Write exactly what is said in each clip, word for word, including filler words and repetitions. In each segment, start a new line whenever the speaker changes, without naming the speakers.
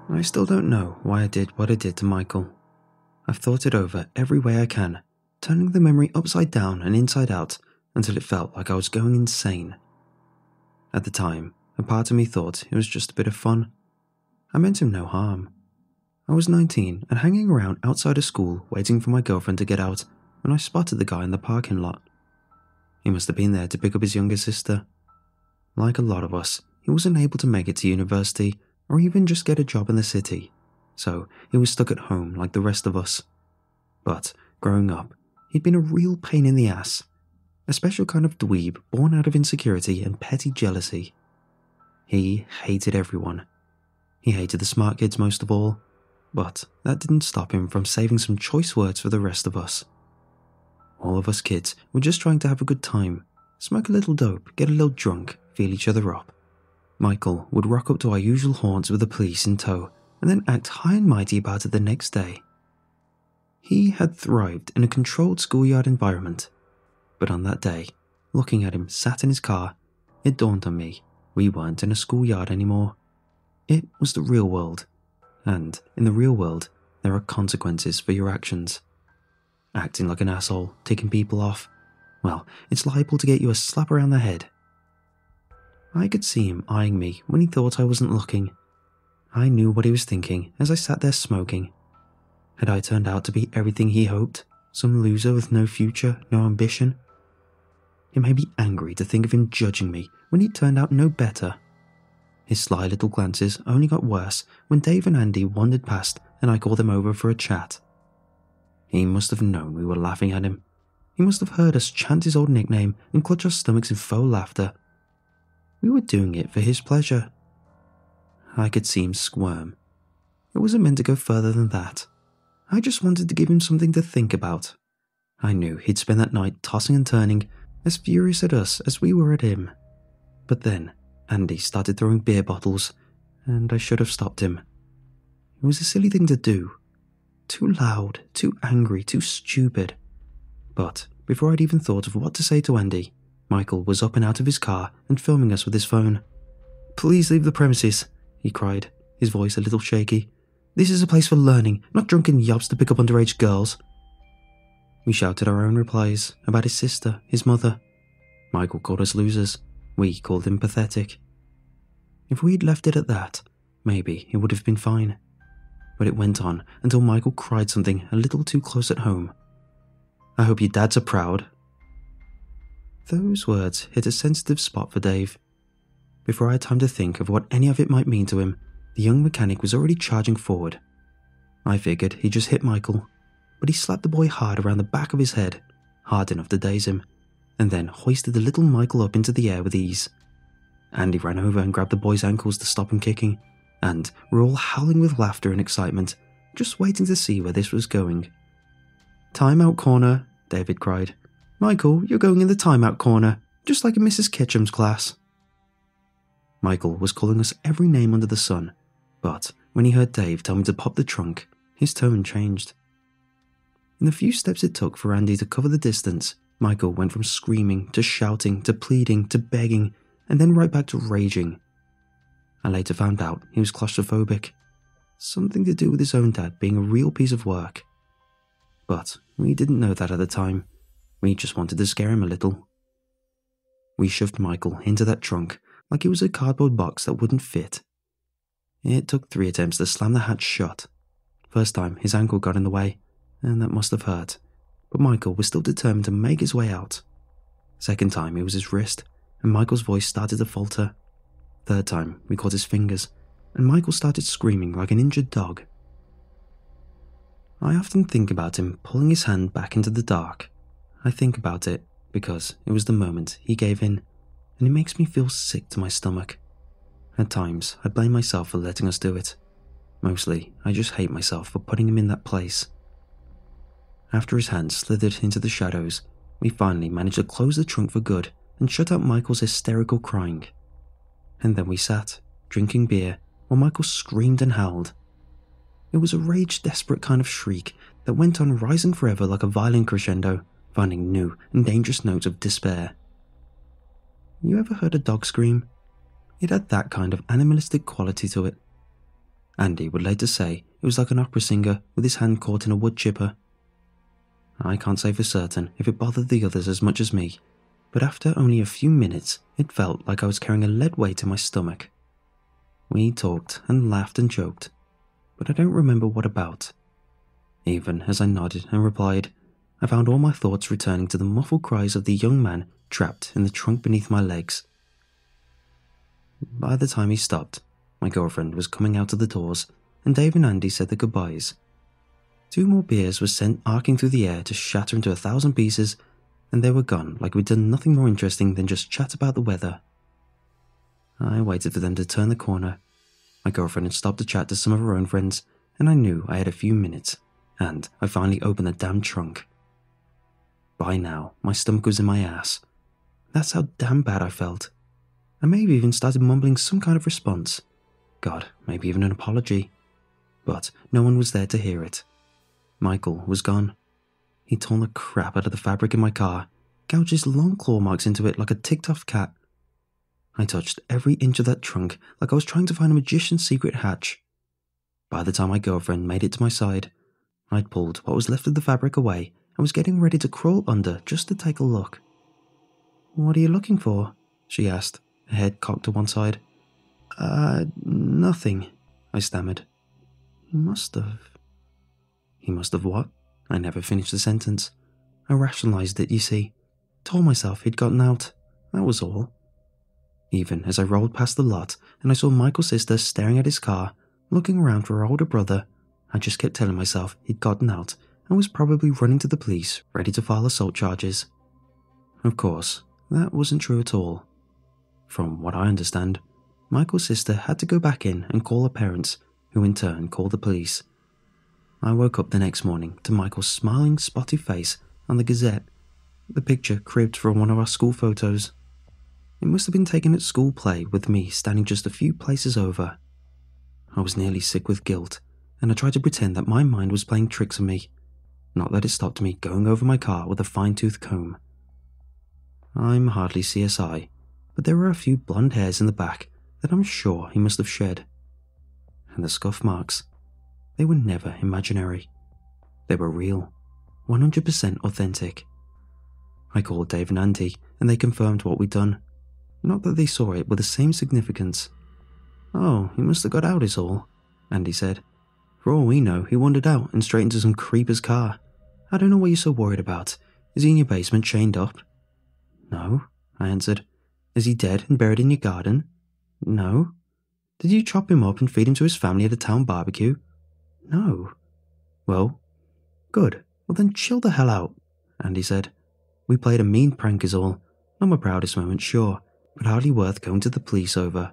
I still don't know why I did what I did to Michael. I've thought it over every way I can, turning the memory upside down and inside out until it felt like I was going insane. At the time, a part of me thought it was just a bit of fun. I meant him no harm. I was nineteen and hanging around outside of school waiting for my girlfriend to get out when I spotted the guy in the parking lot. He must have been there to pick up his younger sister. Like a lot of us, he wasn't able to make it to university or even just get a job in the city, so he was stuck at home like the rest of us. But growing up, he'd been a real pain in the ass, a special kind of dweeb born out of insecurity and petty jealousy. He hated everyone. He hated the smart kids most of all, but that didn't stop him from saving some choice words for the rest of us. All of us kids were just trying to have a good time, smoke a little dope, get a little drunk, feel each other up. Michael would rock up to our usual haunts with the police in tow and then act high and mighty about it the next day. He had thrived in a controlled schoolyard environment, but on that day, looking at him sat in his car, it dawned on me we weren't in a schoolyard anymore. It was the real world, and in the real world, there are consequences for your actions. Acting like an asshole, ticking people off, well, it's liable to get you a slap around the head. I could see him eyeing me when he thought I wasn't looking. I knew what he was thinking as I sat there smoking. Had I turned out to be everything he hoped, some loser with no future, no ambition? It made me angry to think of him judging me when he turned out no better. His sly little glances only got worse when Dave and Andy wandered past and I called them over for a chat. He must have known we were laughing at him. He must have heard us chant his old nickname and clutch our stomachs in faux laughter. We were doing it for his pleasure. I could see him squirm. It wasn't meant to go further than that. I just wanted to give him something to think about. I knew he'd spend that night tossing and turning, as furious at us as we were at him. But then, Andy started throwing beer bottles, and I should have stopped him. It was a silly thing to do. Too loud, too angry, too stupid. But before I'd even thought of what to say to Andy, Michael was up and out of his car and filming us with his phone. "Please leave the premises," he cried, his voice a little shaky. "This is a place for learning, not drunken yobs to pick up underage girls." We shouted our own replies about his sister, his mother. Michael called us losers. We called him pathetic. If we'd left it at that, maybe it would have been fine. But it went on until Michael cried something a little too close at home. "I hope your dads are proud." Those words hit a sensitive spot for Dave. Before I had time to think of what any of it might mean to him, the young mechanic was already charging forward. I figured he'd just hit Michael, but he slapped the boy hard around the back of his head, hard enough to daze him, and then hoisted the little Michael up into the air with ease. Andy ran over and grabbed the boy's ankles to stop him kicking, and we're all howling with laughter and excitement, just waiting to see where this was going. "Timeout corner," David cried. "Michael, you're going in the timeout corner, just like in Missus Ketchum's class." Michael was calling us every name under the sun, but when he heard Dave tell me to pop the trunk, his tone changed. In the few steps it took for Andy to cover the distance, Michael went from screaming to shouting to pleading to begging, and then right back to raging. I later found out he was claustrophobic, something to do with his own dad being a real piece of work. But we didn't know that at the time. We just wanted to scare him a little. We shoved Michael into that trunk like it was a cardboard box that wouldn't fit. It took three attempts to slam the hatch shut. First time, his ankle got in the way, and that must have hurt, but Michael was still determined to make his way out. Second time, it was his wrist, and Michael's voice started to falter. Third time, we caught his fingers, and Michael started screaming like an injured dog. I often think about him pulling his hand back into the dark. I think about it because it was the moment he gave in, and it makes me feel sick to my stomach. At times, I blame myself for letting us do it. Mostly, I just hate myself for putting him in that place. After his hand slithered into the shadows, we finally managed to close the trunk for good and shut out Michael's hysterical crying. And then we sat, drinking beer, while Michael screamed and howled. It was a rage-desperate kind of shriek that went on rising forever like a violin crescendo, finding new and dangerous notes of despair. You ever heard a dog scream? It had that kind of animalistic quality to it. Andy would later say it was like an opera singer with his hand caught in a wood chipper. I can't say for certain if it bothered the others as much as me, but after only a few minutes, it felt like I was carrying a lead weight in my stomach. We talked and laughed and joked, but I don't remember what about. Even as I nodded and replied, I found all my thoughts returning to the muffled cries of the young man trapped in the trunk beneath my legs. By the time he stopped, my girlfriend was coming out of the doors, and Dave and Andy said their goodbyes. Two more beers were sent arcing through the air to shatter into a thousand pieces, and they were gone like we'd done nothing more interesting than just chat about the weather. I waited for them to turn the corner. My girlfriend had stopped to chat to some of her own friends, and I knew I had a few minutes, and I finally opened the damn trunk. By now, my stomach was in my ass. That's how damn bad I felt. I may have even started mumbling some kind of response. God, maybe even an apology. But no one was there to hear it. Michael was gone. He'd torn the crap out of the fabric in my car, gouged his long claw marks into it like a ticked-off cat. I touched every inch of that trunk like I was trying to find a magician's secret hatch. By the time my girlfriend made it to my side, I'd pulled what was left of the fabric away and was getting ready to crawl under just to take a look. "What are you looking for?" she asked, her head cocked to one side. Uh, nothing," I stammered. "He must have." He must have what? I never finished the sentence. I rationalised it, you see. Told myself he'd gotten out. That was all. Even as I rolled past the lot and I saw Michael's sister staring at his car, looking around for her older brother, I just kept telling myself he'd gotten out and was probably running to the police, ready to file assault charges. Of course, that wasn't true at all. From what I understand, Michael's sister had to go back in and call her parents, who in turn called the police. I woke up the next morning to Michael's smiling, spotty face on the Gazette, the picture cribbed from one of our school photos. It must have been taken at school play with me standing just a few places over. I was nearly sick with guilt, and I tried to pretend that my mind was playing tricks on me, not that it stopped me going over my car with a fine-tooth comb. I'm hardly C S I, but there were a few blonde hairs in the back that I'm sure he must have shed. And the scuff marks, they were never imaginary. They were real, one hundred percent authentic. I called Dave and Andy, and they confirmed what we'd done. Not that they saw it with the same significance. "Oh, he must have got out is all," Andy said. "For all we know, he wandered out and straight into some creeper's car. I don't know what you're so worried about. Is he in your basement chained up?" "No," I answered. "Is he dead and buried in your garden?" "No." "Did you chop him up and feed him to his family at a town barbecue?" "No." "Well, good. Well then chill the hell out," Andy said. "We played a mean prank is all. Not my proudest moment, sure, but hardly worth going to the police over."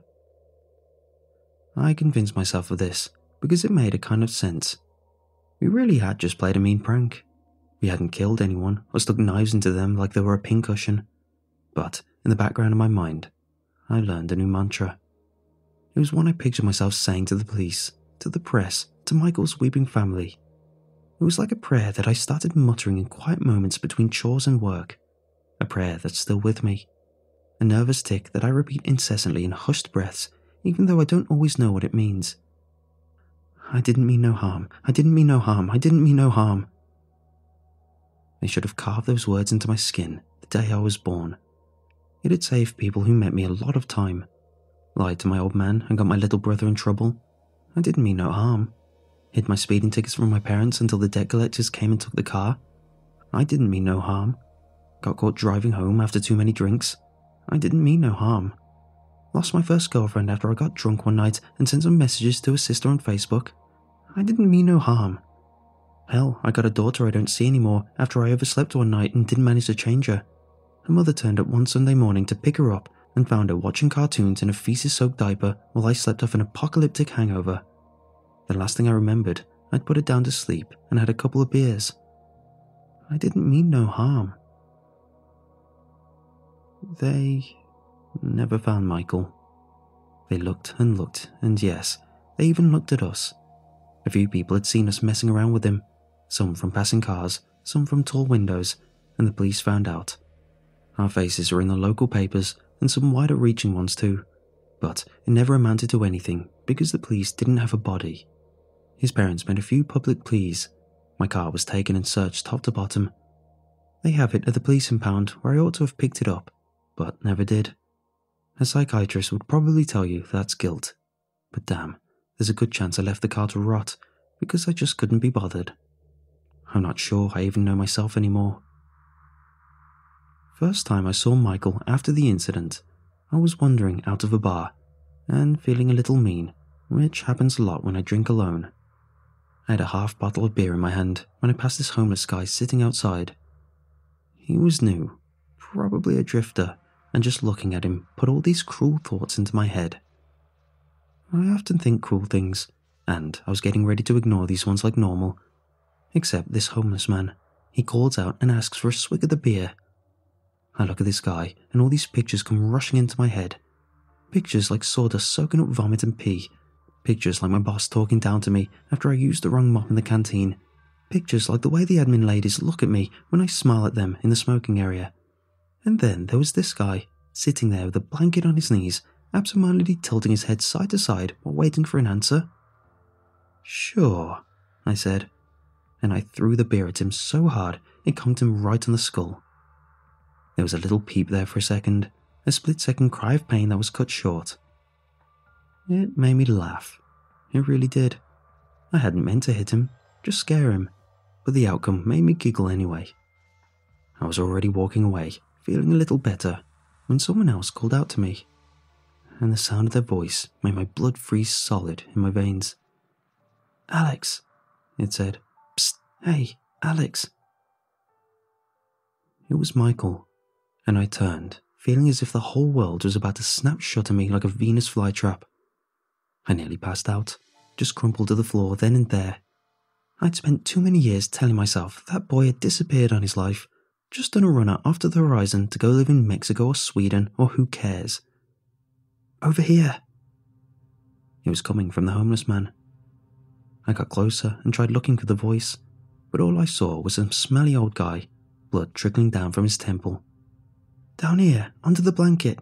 I convinced myself of this because it made a kind of sense. We really had just played a mean prank. We hadn't killed anyone or stuck knives into them like they were a pincushion. But in the background of my mind, I learned a new mantra. It was one I pictured myself saying to the police, to the press, to Michael's weeping family. It was like a prayer that I started muttering in quiet moments between chores and work. A prayer that's still with me. A nervous tick that I repeat incessantly in hushed breaths, even though I don't always know what it means. I didn't mean no harm. I didn't mean no harm. I didn't mean no harm. They should have carved those words into my skin the day I was born. It had saved people who met me a lot of time. Lied to my old man and got my little brother in trouble. I didn't mean no harm. Hid my speeding tickets from my parents until the debt collectors came and took the car. I didn't mean no harm. Got caught driving home after too many drinks. I didn't mean no harm. Lost my first girlfriend after I got drunk one night and sent some messages to her sister on Facebook. I didn't mean no harm. Hell, I got a daughter I don't see anymore after I overslept one night and didn't manage to change her. Her mother turned up one Sunday morning to pick her up and found her watching cartoons in a feces-soaked diaper while I slept off an apocalyptic hangover. The last thing I remembered, I'd put her down to sleep and had a couple of beers. I didn't mean no harm. They never found Michael. They looked and looked, and yes, they even looked at us. A few people had seen us messing around with him, some from passing cars, some from tall windows, and the police found out. Our faces were in the local papers, and some wider-reaching ones too, but it never amounted to anything because the police didn't have a body. His parents made a few public pleas. My car was taken and searched top to bottom. They have it at the police impound where I ought to have picked it up, but never did. A psychiatrist would probably tell you that's guilt. But damn, there's a good chance I left the car to rot because I just couldn't be bothered. I'm not sure I even know myself anymore. First time I saw Michael after the incident, I was wandering out of a bar and feeling a little mean, which happens a lot when I drink alone. I had a half bottle of beer in my hand when I passed this homeless guy sitting outside. He was new, probably a drifter, and just looking at him put all these cruel thoughts into my head. I often think cruel things, and I was getting ready to ignore these ones like normal. Except this homeless man. He calls out and asks for a swig of the beer. I look at this guy, and all these pictures come rushing into my head. Pictures like sawdust soaking up vomit and pee. Pictures like my boss talking down to me after I used the wrong mop in the canteen. Pictures like the way the admin ladies look at me when I smile at them in the smoking area. And then there was this guy, sitting there with a blanket on his knees, absentmindedly tilting his head side to side while waiting for an answer. "Sure," I said, and I threw the beer at him so hard it conked him right on the skull. There was a little peep there for a second, a split-second cry of pain that was cut short. It made me laugh. It really did. I hadn't meant to hit him, just scare him, but the outcome made me giggle anyway. I was already walking away, feeling a little better, when someone else called out to me, and the sound of their voice made my blood freeze solid in my veins. "Alex," it said. "Psst, hey, Alex." It was Michael, and I turned, feeling as if the whole world was about to snap shut on me like a Venus flytrap. I nearly passed out, just crumpled to the floor then and there. I'd spent too many years telling myself that boy had disappeared on his life, just done a runner off to the horizon to go live in Mexico or Sweden or who cares. "Over here." It was coming from the homeless man. I got closer and tried looking for the voice, but all I saw was some smelly old guy, blood trickling down from his temple. "Down here, under the blanket."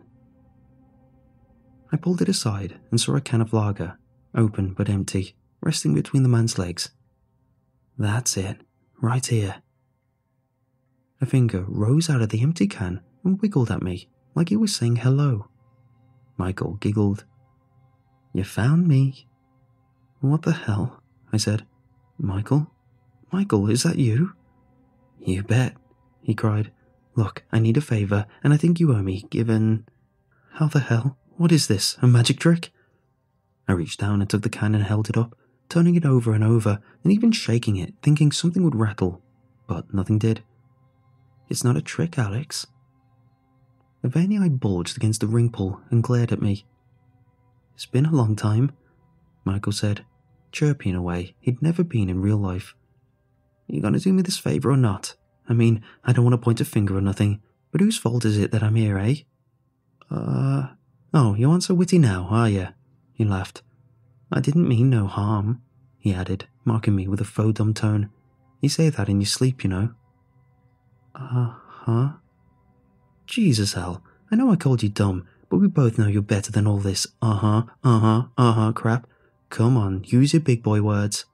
I pulled it aside and saw a can of lager, open but empty, resting between the man's legs. "That's it, right here." A finger rose out of the empty can and wiggled at me, like he was saying hello. Michael giggled. "You found me." "What the hell?" I said. "Michael? Michael, is that you?" "You bet," he cried. "Look, I need a favor, and I think you owe me, given..." "How the hell? What is this, a magic trick?" I reached down and took the can and held it up, turning it over and over, and even shaking it, thinking something would rattle, but nothing did. "It's not a trick, Alex." A veiny eye bulged against the ring pull and glared at me. "It's been a long time," Michael said, chirpy in a way he'd never been in real life. "You gonna do me this favor or not? I mean, I don't want to point a finger or nothing, but whose fault is it that I'm here, eh?" Uh... Oh, you aren't so witty now, are you?" He laughed. "I didn't mean no harm," he added, mocking me with a faux dumb tone. "You say that in your sleep, you know." Uh-huh. Jesus, Al, I know I called you dumb, but we both know you're better than all this uh-huh, uh-huh, uh-huh crap. Come on, use your big boy words.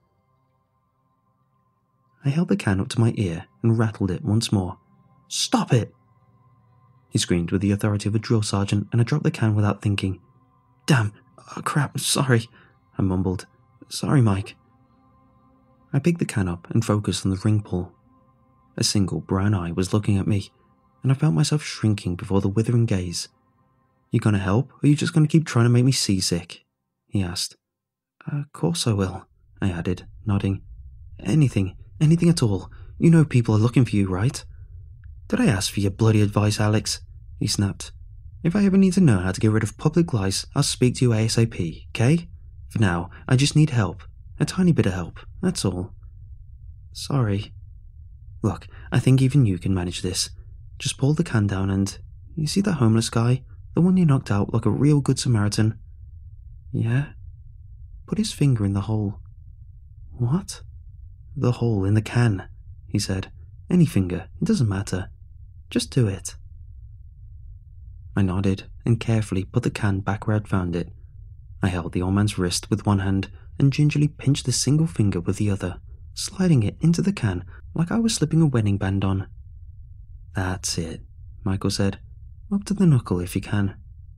I held the can up to my ear and rattled it once more. "Stop it!" He screamed with the authority of a drill sergeant, and I dropped the can without thinking. "Damn, oh, crap, sorry," I mumbled. "Sorry, Mike." I picked the can up and focused on the ring pull. A single brown eye was looking at me, and I felt myself shrinking before the withering gaze. "You gonna help, or you just gonna keep trying to make me seasick?" he asked. "Of course I will," I added, nodding. Anything, anything at all. You know people are looking for you, right?" "Did I ask for your bloody advice, Alex?" he snapped. "If I ever need to know how to get rid of public lice, I'll speak to you ASAP, okay? For now, I just need help. A tiny bit of help, that's all." "Sorry." "Look, I think even you can manage this. Just pull the can down and... You see that homeless guy? The one you knocked out like a real good Samaritan?" "Yeah?" "Put his finger in the hole." "What?" "The hole in the can," he said. "Any finger, it doesn't matter. Just do it." I nodded and carefully put the can back where I'd found it. I held the old man's wrist with one hand and gingerly pinched the single finger with the other, sliding it into the can like I was slipping a wedding band on. "That's it," Michael said. "Up to the knuckle if you can."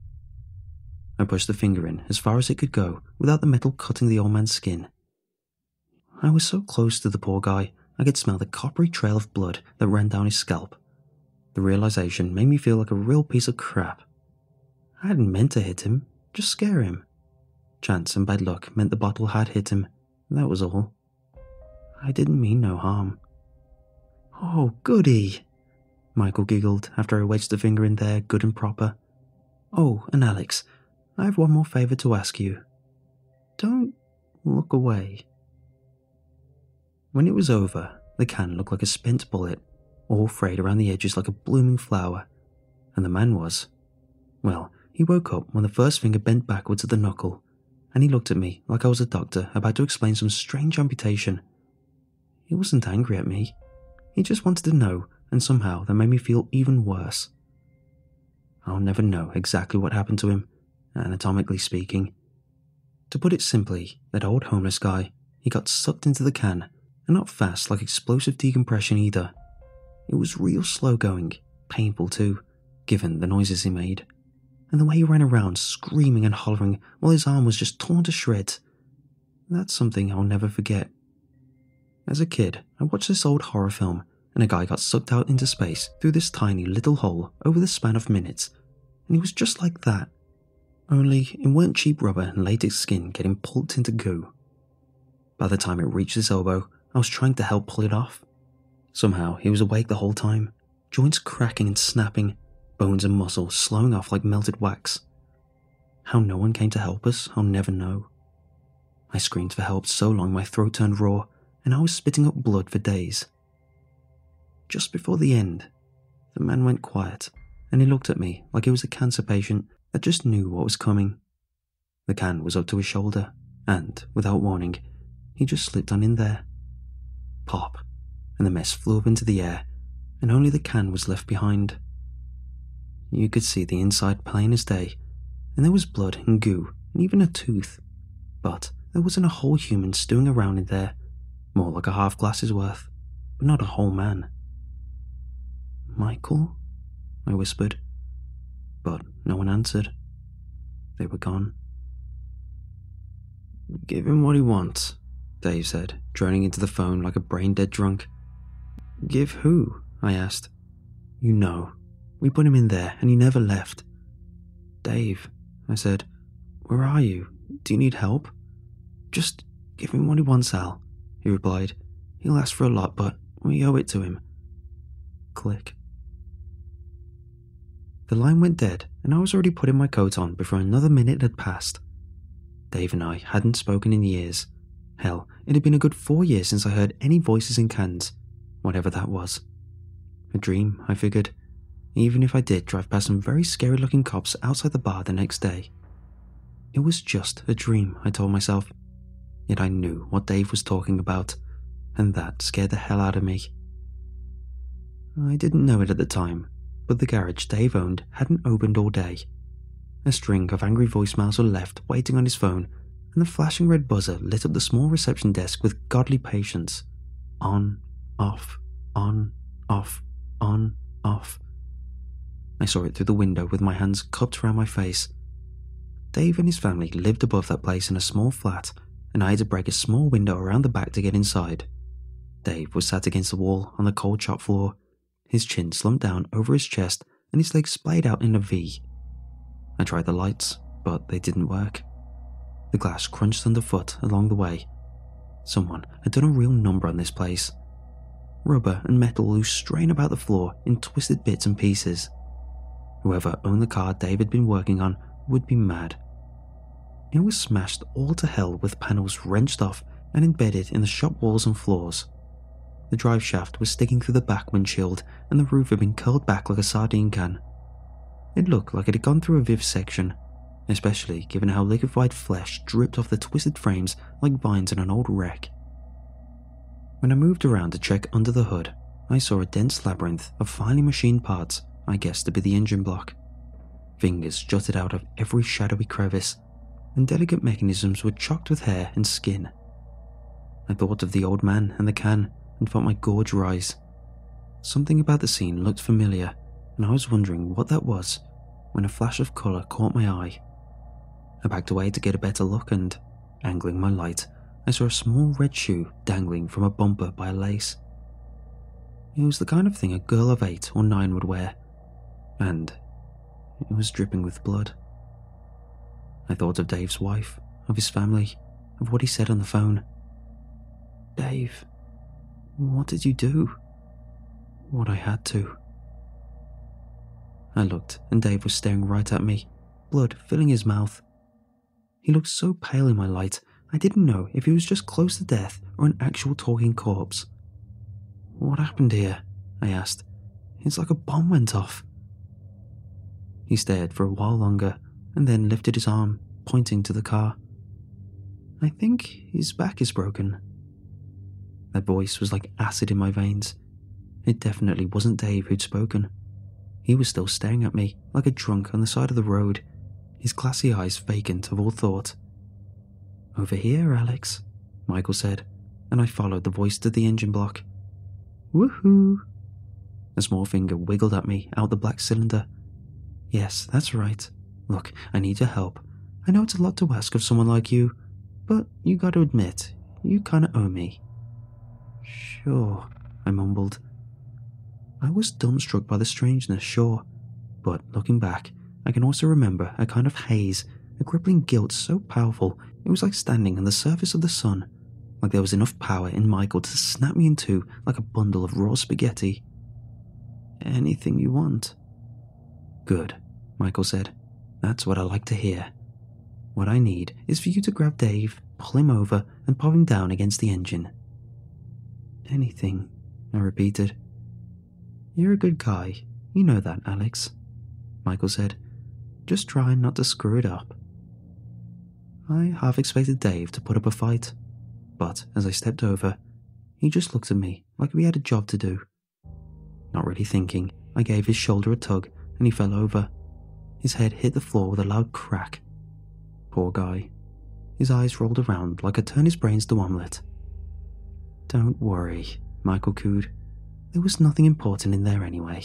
I pushed the finger in as far as it could go without the metal cutting the old man's skin. I was so close to the poor guy, I could smell the coppery trail of blood that ran down his scalp. The realization made me feel like a real piece of crap. I hadn't meant to hit him, just scare him. Chance and bad luck meant the bottle had hit him, that was all. I didn't mean no harm. "Oh, goody," Michael giggled after I wedged the finger in there good and proper. "Oh, and Alex, I have one more favour to ask you. Don't look away." When it was over, the can looked like a spent bullet, all frayed around the edges like a blooming flower, and the man was, well, he woke up when the first finger bent backwards at the knuckle, and he looked at me like I was a doctor about to explain some strange amputation. He wasn't angry at me. He just wanted to know, and somehow that made me feel even worse. I'll never know exactly what happened to him, anatomically speaking. To put it simply, that old homeless guy, he got sucked into the can, and not fast like explosive decompression either. It was real slow going, painful too, given the noises he made, and the way he ran around screaming and hollering while his arm was just torn to shreds. That's something I'll never forget. As a kid, I watched this old horror film, and a guy got sucked out into space through this tiny little hole over the span of minutes, and he was just like that. Only it weren't cheap rubber and latex skin getting pulped into goo. By the time it reached his elbow, I was trying to help pull it off. Somehow he was awake the whole time, joints cracking and snapping, bones and muscle slowing off like melted wax. How no one came to help us, I'll never know. I screamed for help so long my throat turned raw, and I was spitting up blood for days. Just before the end, the man went quiet, and he looked at me like he was a cancer patient that just knew what was coming. The can was up to his shoulder, and, without warning, he just slipped on in there. Pop, and the mess flew up into the air, and only the can was left behind. You could see the inside plain as day, and there was blood and goo, and even a tooth. But there wasn't a whole human stewing around in there, more like a half glass's worth, but not a whole man. "Michael?" I whispered, but no one answered. They were gone. "Give him what he wants," Dave said, droning into the phone like a brain-dead drunk. "Give who?" I asked. "You know. We put him in there and he never left." "Dave," I said, "where are you? Do you need help?" "Just give him what he wants, Al," he replied. "He'll ask for a lot, but we owe it to him." Click. The line went dead, and I was already putting my coat on before another minute had passed. Dave and I hadn't spoken in years. Hell, it had been a good four years since I heard any voices in cans, whatever that was. A dream, I figured, even if I did drive past some very scary-looking cops outside the bar the next day. It was just a dream, I told myself. Yet I knew what Dave was talking about, and that scared the hell out of me. I didn't know it at the time, but the garage Dave owned hadn't opened all day. A string of angry voicemails were left waiting on his phone, and the flashing red buzzer lit up the small reception desk with godly patience. On, off, on, off, on, off. I saw it through the window with my hands cupped around my face. Dave and his family lived above that place in a small flat, and I had to break a small window around the back to get inside. Dave was sat against the wall on the cold shop floor, his chin slumped down over his chest and his legs splayed out in a V. I tried the lights, but they didn't work. The glass crunched underfoot along the way. Someone had done a real number on this place. Rubber and metal loose straying about the floor in twisted bits and pieces. Whoever owned the car Dave had been working on would be mad. It was smashed all to hell with panels wrenched off and embedded in the shop walls and floors. The drive shaft was sticking through the back windshield and the roof had been curled back like a sardine can. It looked like it had gone through a vivisection, especially given how liquefied flesh dripped off the twisted frames like vines in an old wreck. When I moved around to check under the hood, I saw a dense labyrinth of finely machined parts I guessed to be the engine block. Fingers jutted out of every shadowy crevice, and delicate mechanisms were chocked with hair and skin. I thought of the old man and the can and felt my gorge rise. Something about the scene looked familiar, and I was wondering what that was when a flash of colour caught my eye. I backed away to get a better look and, angling my light, I saw a small red shoe dangling from a bumper by a lace. It was the kind of thing a girl of eight or nine would wear, and it was dripping with blood. I thought of Dave's wife, of his family, of what he said on the phone. Dave, what did you do? What I had to. I looked, and Dave was staring right at me, blood filling his mouth. He looked so pale in my light, I didn't know if he was just close to death or an actual talking corpse. What happened here? I asked. It's like a bomb went off. He stared for a while longer, and then lifted his arm, pointing to the car. I think his back is broken. That voice was like acid in my veins. It definitely wasn't Dave who'd spoken. He was still staring at me like a drunk on the side of the road, his glassy eyes vacant of all thought. Over here, Alex, Michael said, and I followed the voice to the engine block. Woohoo! A small finger wiggled at me out the black cylinder. Yes, that's right. Look, I need your help. I know it's a lot to ask of someone like you, but you gotta admit, you kinda owe me. Sure, I mumbled. I was dumbstruck by the strangeness, sure, but looking back, I can also remember a kind of haze, a crippling guilt so powerful it was like standing on the surface of the sun, like there was enough power in Michael to snap me in two like a bundle of raw spaghetti. Anything you want. Good, Michael said. That's what I like to hear. What I need is for you to grab Dave, pull him over, and pop him down against the engine. Anything, I repeated. You're a good guy. You know that, Alex, Michael said. Just try not to screw it up. I half expected Dave to put up a fight, but as I stepped over, he just looked at me like we had a job to do. Not really thinking, I gave his shoulder a tug and he fell over. His head hit the floor with a loud crack. Poor guy. His eyes rolled around like I turned his brains to omelette. Don't worry, Michael cooed. There was nothing important in there anyway.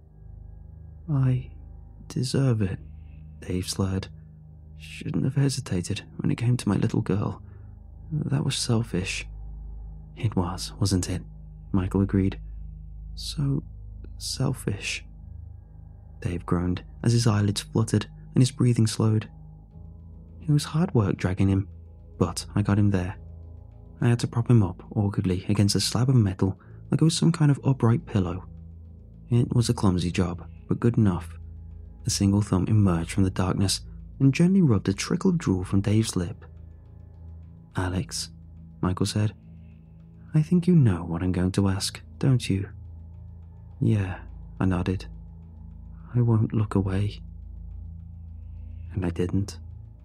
I deserve it, Dave slurred. Shouldn't have hesitated when it came to my little girl. That was selfish. It was, wasn't it? Michael agreed. So selfish. Dave groaned as his eyelids fluttered and his breathing slowed. It was hard work dragging him, but I got him there. I had to prop him up awkwardly against a slab of metal like it was some kind of upright pillow. It was a clumsy job, but good enough. A single thumb emerged from the darkness and gently rubbed a trickle of drool from Dave's lip. Alex, Michael said, I think you know what I'm going to ask, don't you? Yeah, I nodded. I won't look away. And I didn't.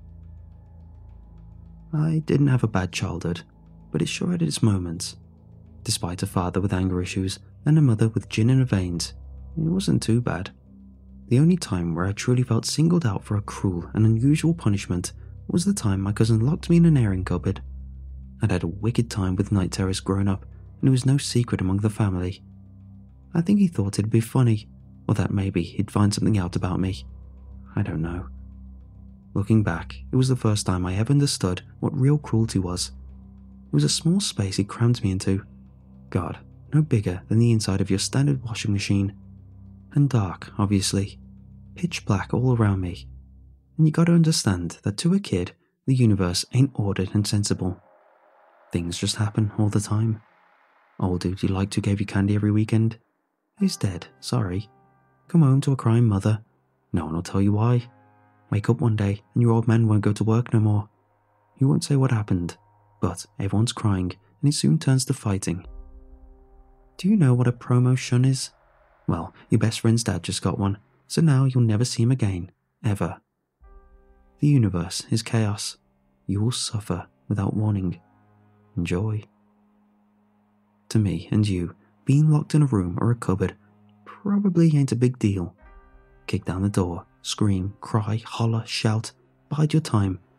I didn't have a bad childhood, but it sure had its moments. Despite a father with anger issues and a mother with gin in her veins, it wasn't too bad. The only time where I truly felt singled out for a cruel and unusual punishment was the time my cousin locked me in an airing cupboard. I'd had a wicked time with night terrors growing up, and it was no secret among the family. I think he thought it'd be funny, or that maybe he'd find something out about me. I don't know. Looking back, it was the first time I ever understood what real cruelty was. It was a small space he crammed me into. God, no bigger than the inside of your standard washing machine. And dark, obviously. Pitch black all around me. And you gotta understand that to a kid, the universe ain't ordered and sensible. Things just happen all the time. Old dude you liked who gave you candy every weekend is dead, sorry. Come home to a crying mother. No one will tell you why. Wake up one day and your old man won't go to work no more. You won't say what happened, but everyone's crying and it soon turns to fighting. Do you know what a promo shun is? Well, your best friend's dad just got one, so now you'll never see him again, ever. The universe is chaos. You will suffer without warning. Enjoy. To me and you, being locked in a room or a cupboard probably ain't a big deal. Kick down the door, scream, cry, holler, shout, bide your time,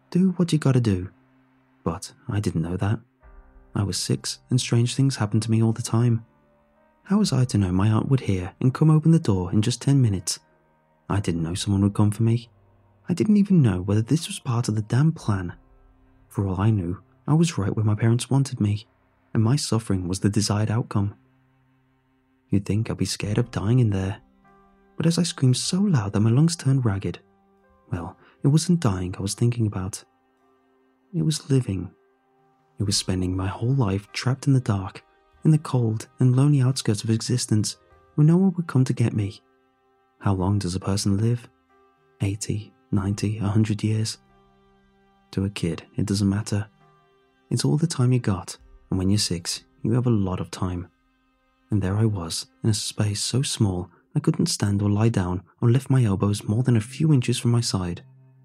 Do what you gotta do. But I didn't know that. I was six and strange things happened to me all the time. How was I to know my aunt would hear and come open the door in just ten minutes? I didn't know someone would come for me. I didn't even know whether this was part of the damn plan. For all I knew, I was right where my parents wanted me, and my suffering was the desired outcome. You'd think I'd be scared of dying in there. But as I screamed so loud that my lungs turned ragged, well, it wasn't dying I was thinking about. It was living. It was spending my whole life trapped in the dark, in the cold and lonely outskirts of existence where no one would come to get me. How long does a person live? eighty, ninety, a hundred years? To a kid, it doesn't matter. It's all the time you got, and when you're six, you have a lot of time. And there I was, in a space so small I couldn't stand or lie down or lift my elbows more than a few inches from my side.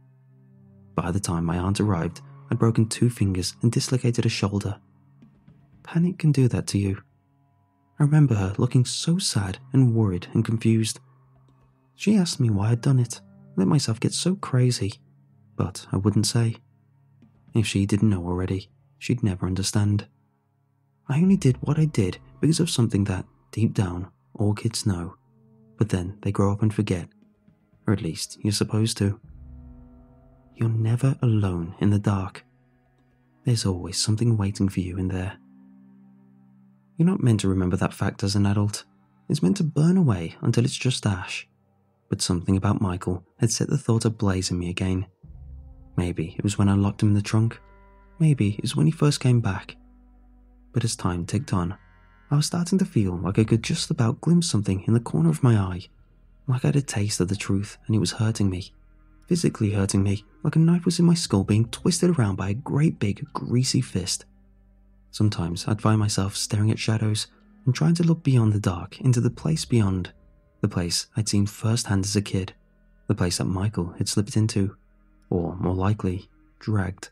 By the time my aunt arrived, I'd broken two fingers and dislocated a shoulder. Panic can do that to you. I remember her looking so sad and worried and confused. She asked me why I'd done it, let myself get so crazy, but I wouldn't say. If she didn't know already, she'd never understand. I only did what I did because of something that, deep down, all kids know, but then they grow up and forget, or at least you're supposed to. You're never alone in the dark. There's always something waiting for you in there. You're not meant to remember that fact as an adult. It's meant to burn away until it's just ash. But something about Michael had set the thought ablaze in me again. Maybe it was when I locked him in the trunk. Maybe it was when he first came back. But as time ticked on, I was starting to feel like I could just about glimpse something in the corner of my eye. Like I had a taste of the truth and it was hurting me. Physically hurting me, like a knife was in my skull being twisted around by a great big, greasy fist. Sometimes I'd find myself staring at shadows and trying to look beyond the dark into the place beyond, the place I'd seen firsthand as a kid, the place that Michael had slipped into, or more likely, dragged.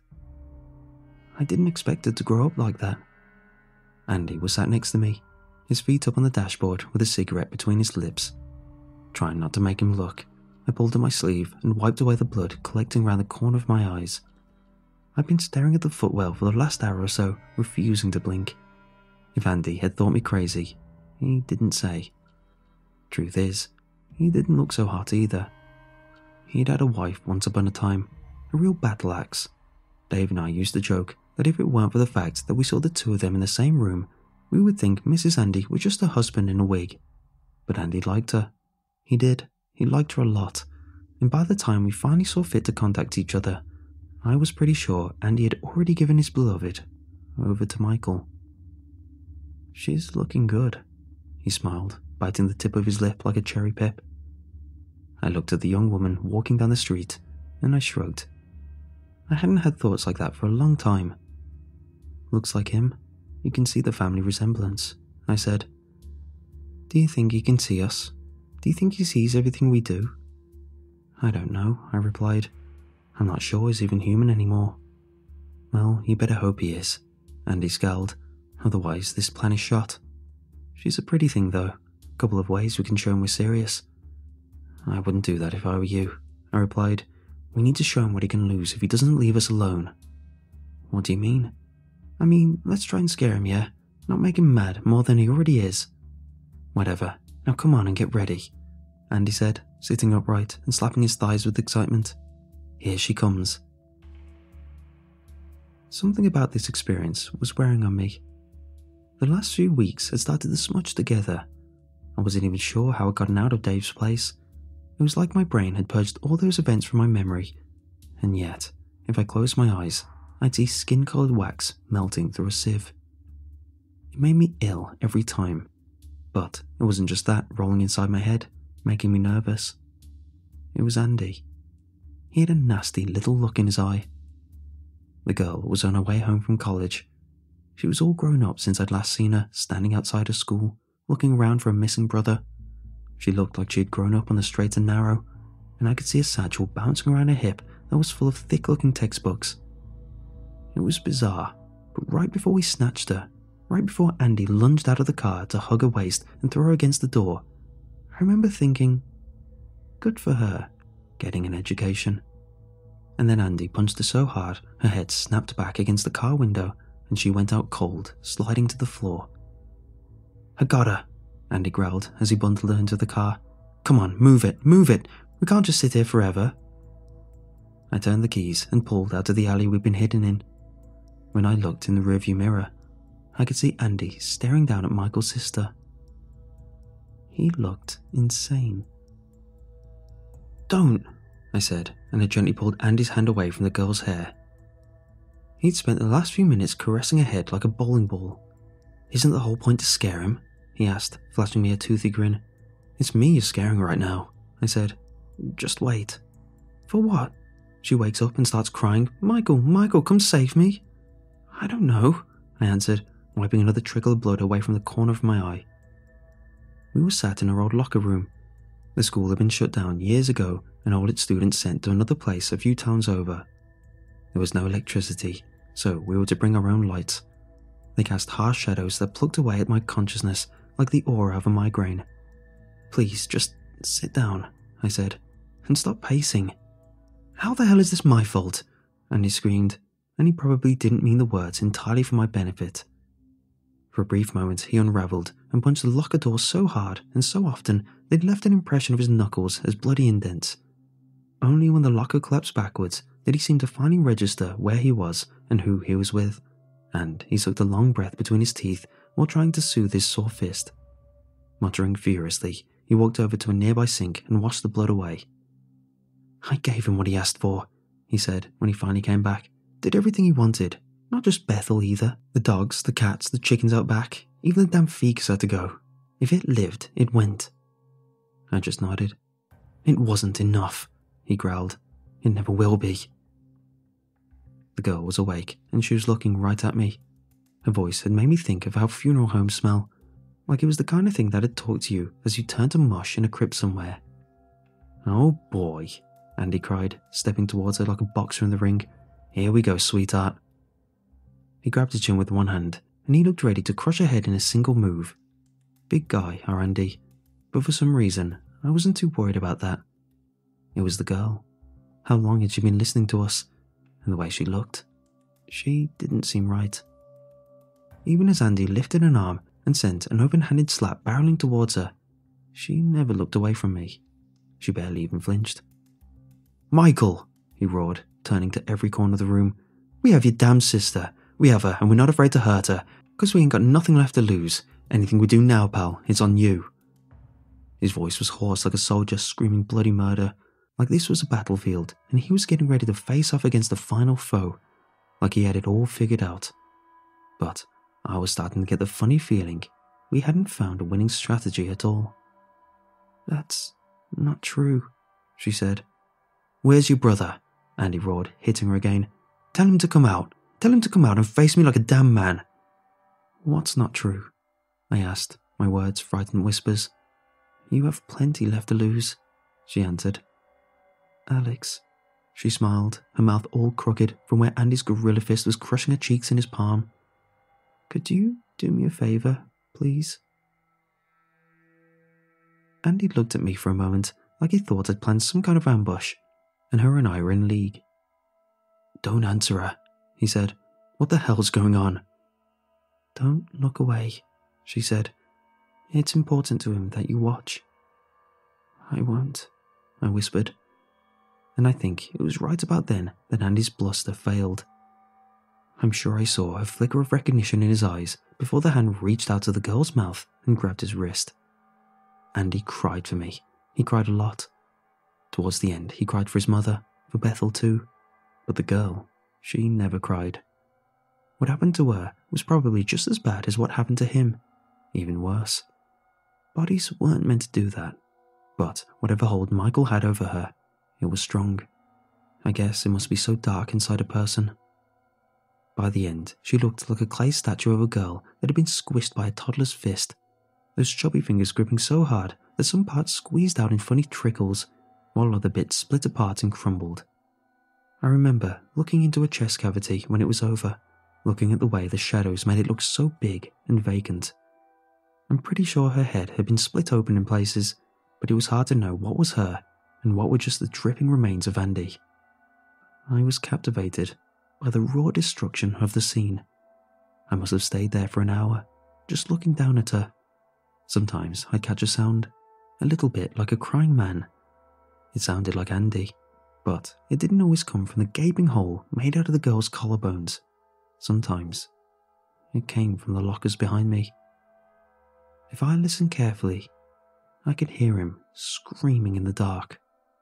I didn't expect it to grow up like that. Andy was sat next to me, his feet up on the dashboard with a cigarette between his lips. Trying not to make him look, I pulled at my sleeve and wiped away the blood collecting around the corner of my eyes. I'd been staring at the footwell for the last hour or so, refusing to blink. If Andy had thought me crazy, he didn't say. Truth is, he didn't look so hot either. He'd had a wife once upon a time, a real battle axe. Dave and I used to joke that if it weren't for the fact that we saw the two of them in the same room, we would think Missus Andy was just a husband in a wig. But Andy liked her. He did. He liked her a lot, and by the time we finally saw fit to contact each other, I was pretty sure Andy had already given his beloved over to Michael. She's looking good, he smiled, biting the tip of his lip like a cherry pip. I looked at the young woman walking down the street, and I shrugged. I hadn't had thoughts like that for a long time. Looks like him. You can see the family resemblance, I said. Do you think he can see us? Do you think he sees everything we do? I don't know, I replied. I'm not sure he's even human anymore. Well, you better hope he is, Andy scowled. Otherwise, this plan is shot. She's a pretty thing, though. A couple of ways we can show him we're serious. I wouldn't do that if I were you, I replied. We need to show him what he can lose if he doesn't leave us alone. What do you mean? I mean, let's try and scare him, yeah? Not make him mad more than he already is. Whatever. Now come on and get ready, Andy said, sitting upright and slapping his thighs with excitement. Here she comes. Something about this experience was wearing on me. The last few weeks had started to smudge together. I wasn't even sure how I'd gotten out of Dave's place. It was like my brain had purged all those events from my memory, and yet, if I closed my eyes, I'd see skin-coloured wax melting through a sieve. It made me ill every time. But it wasn't just that rolling inside my head, making me nervous. It was Andy. He had a nasty little look in his eye. The girl was on her way home from college. She was all grown up since I'd last seen her standing outside her school, looking around for a missing brother. She looked like she'd grown up on the straight and narrow, and I could see a satchel bouncing around her hip that was full of thick-looking textbooks. It was bizarre, but right before we snatched her, right before Andy lunged out of the car to hug her waist and throw her against the door, I remember thinking, good for her, getting an education. and then Andy punched her so hard her head snapped back against the car window and she went out cold, sliding to the floor. "I got her," Andy growled as he bundled her into the car. "Come on, move it, move it. We can't just sit here forever." I turned the keys and pulled out of the alley we'd been hidden in. When I looked in the rearview mirror, I could see Andy staring down at Michael's sister. He looked insane. "Don't," I said, and I gently pulled Andy's hand away from the girl's hair. He'd spent the last few minutes caressing her head like a bowling ball. "Isn't the whole point to scare him?" he asked, flashing me a toothy grin. "It's me you're scaring right now," I said. "Just wait." "For what?" She wakes up and starts crying. "Michael, Michael, come save me." "I don't know," I answered, wiping another trickle of blood away from the corner of my eye. We were sat in our old locker room. The school had been shut down years ago and all its students sent to another place a few towns over. There was no electricity, so we were to bring our own lights. They cast harsh shadows that plucked away at my consciousness like the aura of a migraine. "Please, just sit down," I said, "and stop pacing." "How the hell is this my fault?" Andy screamed, and he probably didn't mean the words entirely for my benefit. For a brief moment he unravelled and punched the locker door so hard and so often they'd left an impression of his knuckles as bloody indents. Only when the locker collapsed backwards did he seem to finally register where he was and who he was with, and he sucked a long breath between his teeth while trying to soothe his sore fist. Muttering furiously, he walked over to a nearby sink and washed the blood away. "I gave him what he asked for," he said when he finally came back. "Did everything he wanted. Not just Bethel either. The dogs, the cats, the chickens out back. Even the damn Feekers had to go. If it lived, it went." I just nodded. "It wasn't enough," he growled. "It never will be." The girl was awake and she was looking right at me. Her voice had made me think of how funeral homes smell, like it was the kind of thing that'd talk to you as you turned to mush in a crypt somewhere. "Oh boy," Andy cried, stepping towards her like a boxer in the ring. "Here we go, sweetheart." He grabbed her chin with one hand, and he looked ready to crush her head in a single move. Big guy, our Andy, but for some reason, I wasn't too worried about that. It was the girl. How long had she been listening to us? And the way she looked. She didn't seem right. Even as Andy lifted an arm and sent an open-handed slap barreling towards her, she never looked away from me. She barely even flinched. "Michael," he roared, turning to every corner of the room. "We have your damn sister. We have her, and we're not afraid to hurt her, because we ain't got nothing left to lose. Anything we do now, pal, it's on you." His voice was hoarse like a soldier screaming bloody murder, like this was a battlefield, and he was getting ready to face off against the final foe, like he had it all figured out. But I was starting to get the funny feeling we hadn't found a winning strategy at all. "That's not true," she said. "Where's your brother?" Andy roared, hitting her again. "Tell him to come out. Tell him to come out and face me like a damn man." "What's not true?" I asked, my words frightened whispers. "You have plenty left to lose," she answered. "Alex," she smiled, her mouth all crooked from where Andy's gorilla fist was crushing her cheeks in his palm. "Could you do me a favour, please?" Andy looked at me for a moment like he thought I'd planned some kind of ambush, and her and I were in league. "Don't answer her," he said. "What the hell's going on?" "Don't look away," she said. "It's important to him that you watch." "I won't," I whispered. And I think it was right about then that Andy's bluster failed. I'm sure I saw a flicker of recognition in his eyes before the hand reached out to the girl's mouth and grabbed his wrist. Andy cried for me. He cried a lot. Towards the end, he cried for his mother, for Bethel too. But the girl, she never cried. What happened to her was probably just as bad as what happened to him, even worse. Bodies weren't meant to do that, but whatever hold Michael had over her, it was strong. I guess it must be so dark inside a person. By the end, she looked like a clay statue of a girl that had been squished by a toddler's fist, those chubby fingers gripping so hard that some parts squeezed out in funny trickles, while other bits split apart and crumbled. I remember looking into her chest cavity when it was over, looking at the way the shadows made it look so big and vacant. I'm pretty sure her head had been split open in places, but it was hard to know what was her and what were just the dripping remains of Andy. I was captivated by the raw destruction of the scene. I must have stayed there for an hour, just looking down at her. Sometimes I'd catch a sound, a little bit like a crying man. It sounded like Andy, but it didn't always come from the gaping hole made out of the girl's collarbones. Sometimes it came from the lockers behind me. If I listened carefully, I could hear him screaming in the dark.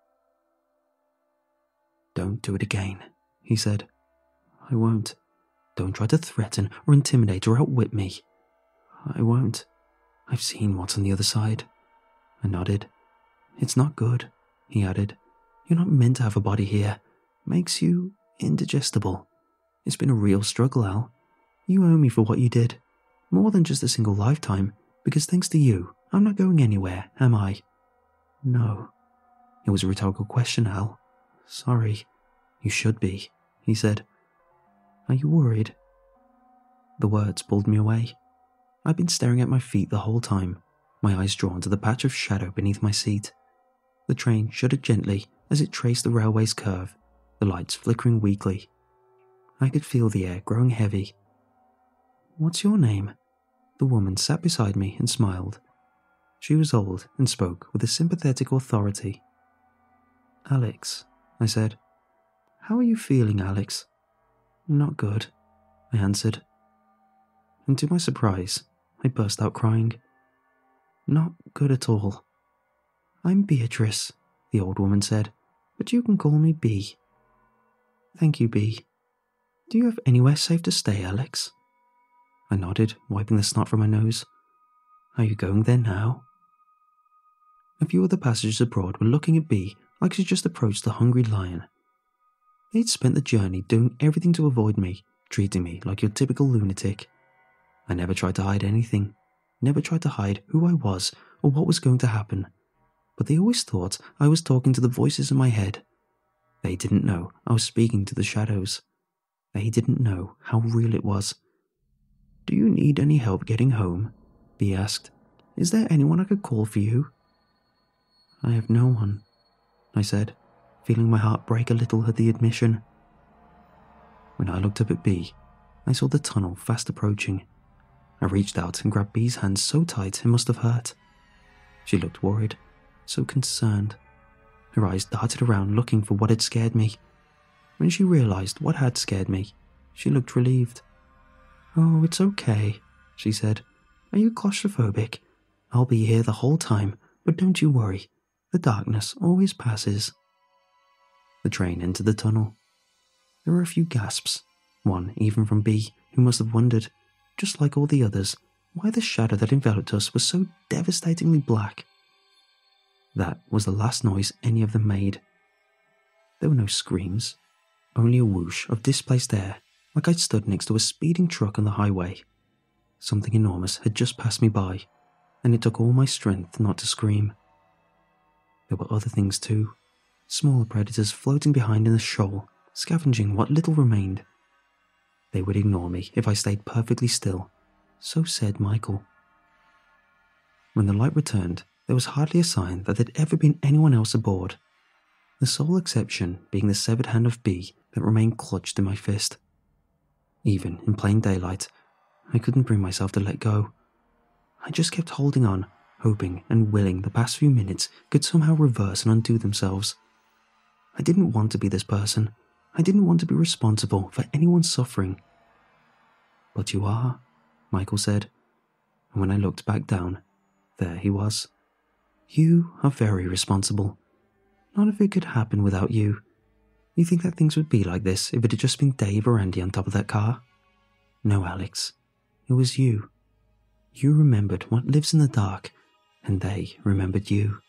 "Don't do it again," he said. "I won't. Don't try to threaten or intimidate or outwit me. I won't. I've seen what's on the other side." I nodded. "It's not good," he added. "You're not meant to have a body here. Makes you indigestible. It's been a real struggle, Al. You owe me for what you did. More than just a single lifetime, because thanks to you, I'm not going anywhere, am I?" "No." It was a rhetorical question, Al. "Sorry. You should be," he said. "Are you worried?" The words pulled me away. I'd been staring at my feet the whole time, my eyes drawn to the patch of shadow beneath my seat. The train shuddered gently as it traced the railway's curve, the lights flickering weakly. I could feel the air growing heavy. "What's your name?" The woman sat beside me and smiled. She was old and spoke with a sympathetic authority. "Alex," I said. "How are you feeling, Alex?" "Not good," I answered. And to my surprise, I burst out crying. "Not good at all." "I'm Beatrice," the old woman said, "but you can call me Bee." "Thank you, Bee. Do you have anywhere safe to stay, Alex?" I nodded, wiping the snot from my nose. "Are you going there now?" A few of the passengers abroad were looking at Bee like she just approached a hungry lion. They'd spent the journey doing everything to avoid me, treating me like your typical lunatic. I never tried to hide anything, never tried to hide who I was or what was going to happen, but they always thought I was talking to the voices in my head. They didn't know I was speaking to the shadows. They didn't know how real it was. "Do you need any help getting home?" Bee asked. "Is there anyone I could call for you?" "I have no one," I said, feeling my heart break a little at the admission. When I looked up at Bee, I saw the tunnel fast approaching. I reached out and grabbed Bee's hand so tight it must have hurt. She looked worried, so concerned. Her eyes darted around looking for what had scared me. When she realized what had scared me, she looked relieved. "Oh, it's okay," she said. "Are you claustrophobic? I'll be here the whole time, but don't you worry. The darkness always passes." The train entered the tunnel. There were a few gasps, one even from Bee, who must have wondered, just like all the others, why the shadow that enveloped us was so devastatingly black. That was the last noise any of them made. There were no screams, only a whoosh of displaced air, like I'd stood next to a speeding truck on the highway. Something enormous had just passed me by, and it took all my strength not to scream. There were other things too, smaller predators floating behind in the shoal, scavenging what little remained. They would ignore me if I stayed perfectly still, so said Michael. When the light returned, there was hardly a sign that there'd ever been anyone else aboard, the sole exception being the severed hand of Bee that remained clutched in my fist. Even in plain daylight, I couldn't bring myself to let go. I just kept holding on, hoping and willing the past few minutes could somehow reverse and undo themselves. I didn't want to be this person. I didn't want to be responsible for anyone's suffering. "But you are," Michael said, and when I looked back down, there he was. "You are very responsible. None of it could happen without you. You think that things would be like this if it had just been Dave or Andy on top of that car? No, Alex. It was you. You remembered what lives in the dark, and they remembered you."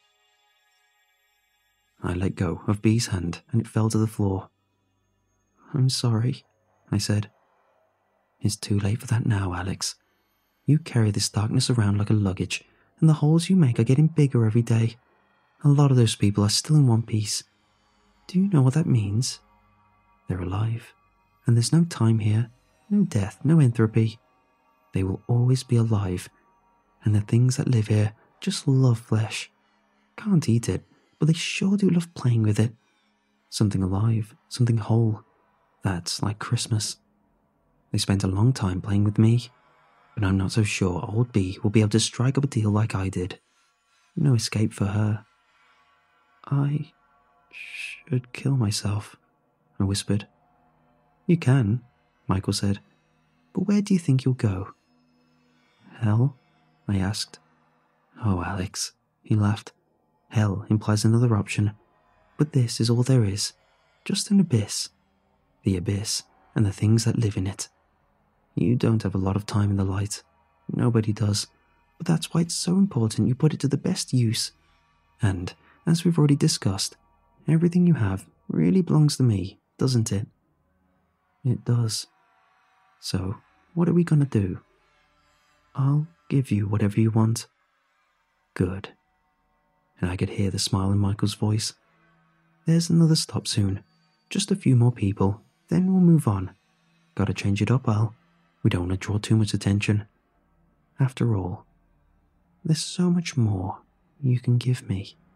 I let go of Bee's hand and it fell to the floor. "I'm sorry," I said. "It's too late for that now, Alex. You carry this darkness around like a luggage, and the holes you make are getting bigger every day. A lot of those people are still in one piece. Do you know what that means? They're alive, and there's no time here, no death, no entropy. They will always be alive, and the things that live here just love flesh. Can't eat it, but they sure do love playing with it. Something alive, something whole. That's like Christmas. They spent a long time playing with me, but I'm not so sure old B will be able to strike up a deal like I did. No escape for her. I should kill myself, I whispered. You can, Michael said, but where do you think you'll go? Hell? I asked. Oh, Alex, he laughed. Hell implies another option, but this is all there is. Just an abyss. The abyss and the things that live in it. You don't have a lot of time in the light. Nobody does. But that's why it's so important you put it to the best use. And, as we've already discussed, everything you have really belongs to me, doesn't it? It does. So, what are we gonna do? I'll give you whatever you want. Good. And I could hear the smile in Michael's voice. There's another stop soon. Just a few more people, then we'll move on. Gotta change it up, Al. We don't want to draw too much attention. After all, there's so much more you can give me.